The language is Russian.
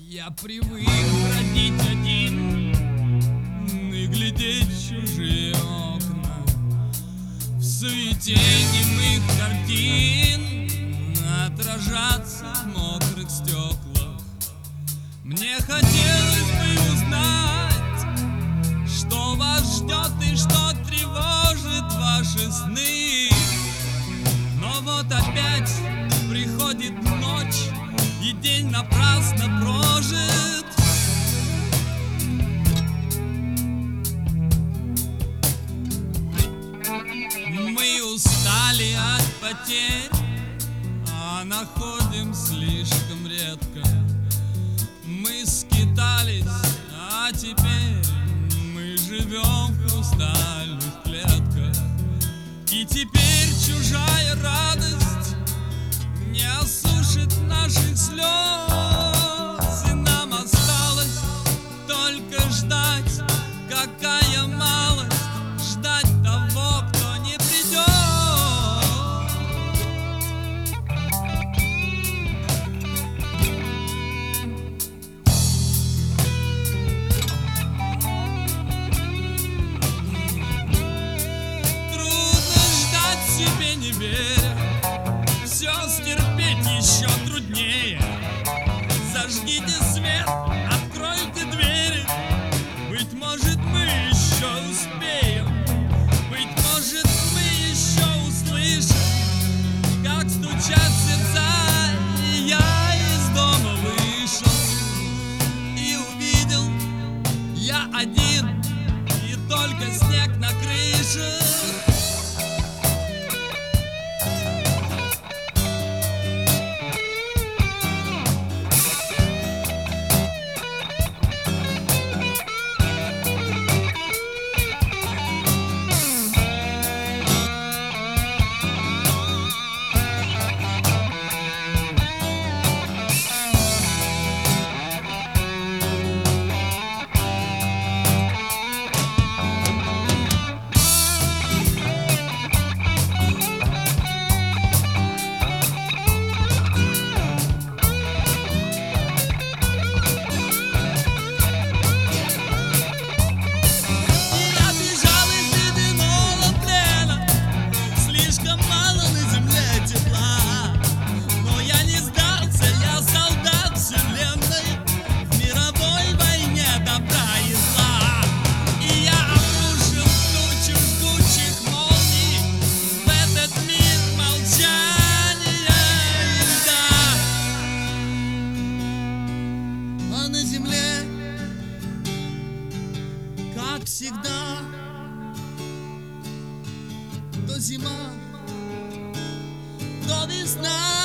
Я привык бродить один и глядеть в чужие окна, в суете немых картин отражаться в мокрых стеклах. Мне хотелось бы узнать, что вас ждет и что тревожит ваши сны. Но вот опять приходит ночь, и день напрасно прожит. Мы устали от потерь, а находим слишком редко. Мы скитались, а теперь мы живем в хрустальных клетках. И теперь чужая радость не осушит наших слез, и нам осталось только ждать. Какая малость ждать того, кто не придет. Трудно ждать себе, не веря, все стерпеть еще труднее. Зажгите свет, откройте двери. Быть может, мы еще успеем. Быть может, мы еще услышим, как стучат сердца. И я из дома вышел и увидел, я один, и только снег на крыше. На земле, как всегда, то зима, то весна.